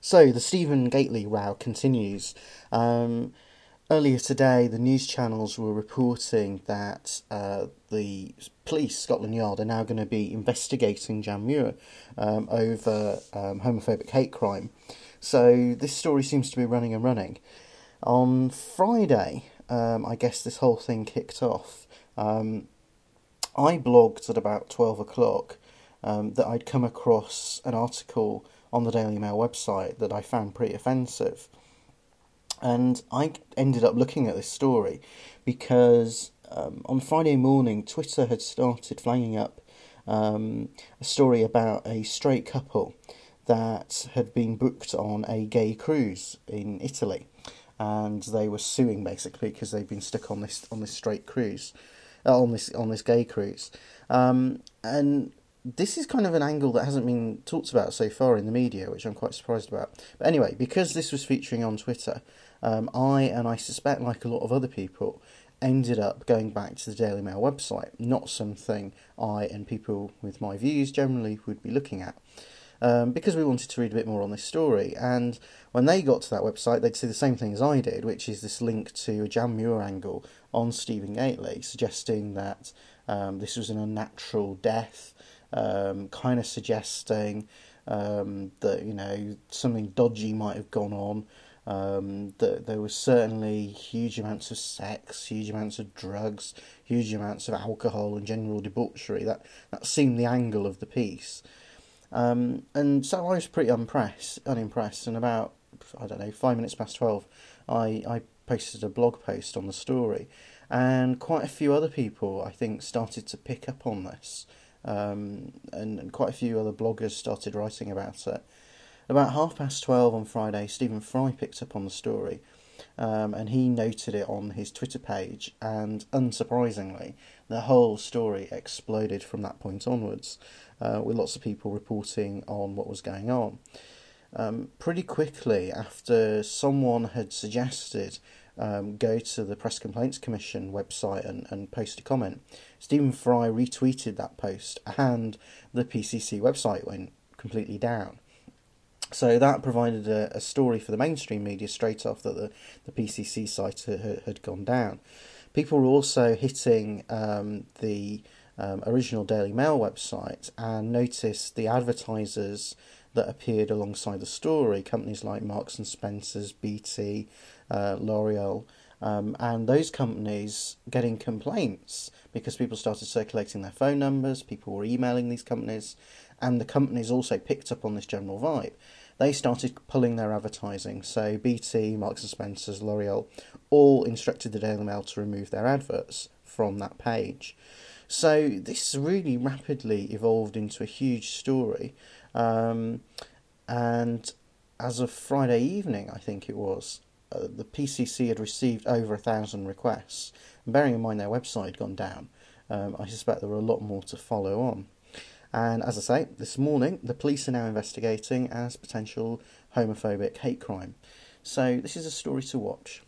So the Stephen Gately row continues. Um, Earlier today, the news channels were reporting that the police, Scotland Yard, are now going to be investigating Jan Muir over homophobic hate crime. So this story seems to be running and running. On Friday, I guess this whole thing kicked off. I blogged at about 12 o'clock that I'd come across an article on the Daily Mail website that I found pretty offensive. And I ended up looking at this story because on Friday morning, Twitter had started flagging up a story about a straight couple that had been booked on a gay cruise in Italy, and they were suing basically because they'd been stuck on this straight cruise, on this gay cruise, and this is kind of an angle that hasn't been talked about so far in the media, which I'm quite surprised about. But anyway, because this was featuring on Twitter, I suspect, like a lot of other people, ended up going back to the Daily Mail website, not something I and people with my views generally would be looking at. Because we wanted to read a bit more on this story, and when they got to that website, they'd see the same thing as I did, which is this link to a Jan Muir angle on Stephen Gately, suggesting that this was an unnatural death, kind of suggesting that something dodgy might have gone on. That there was certainly huge amounts of sex, huge amounts of drugs, huge amounts of alcohol and general debauchery. That seemed the angle of the piece. And so I was pretty unimpressed. And about, I don't know, 5 minutes past 12, I posted a blog post on the story, and quite a few other people, I think, started to pick up on this. And quite a few other bloggers started writing about it. About 12:30 on Friday, Stephen Fry picked up on the story, and he noted it on his Twitter page, and unsurprisingly, the whole story exploded from that point onwards, with lots of people reporting on what was going on. Pretty quickly after someone had suggested go to the Press Complaints Commission website and post a comment, Stephen Fry retweeted that post, and the PCC website went completely down. So that provided a story for the mainstream media straight off that the PCC site had gone down. People were also hitting the original Daily Mail website and noticed the advertisers that appeared alongside the story, companies like Marks and Spencer's, BT, L'Oreal, and those companies getting complaints because people started circulating their phone numbers, people were emailing these companies, and the companies also picked up on this general vibe. They started pulling their advertising. So BT, Marks and Spencer's, L'Oreal all instructed the Daily Mail to remove their adverts from that page. So this really rapidly evolved into a huge story. And as of Friday evening, I think it was, the PCC had received over 1,000 requests. And bearing in mind their website had gone down, I suspect there were a lot more to follow on. And as I say, this morning, the police are now investigating as potential homophobic hate crime. So this is a story to watch.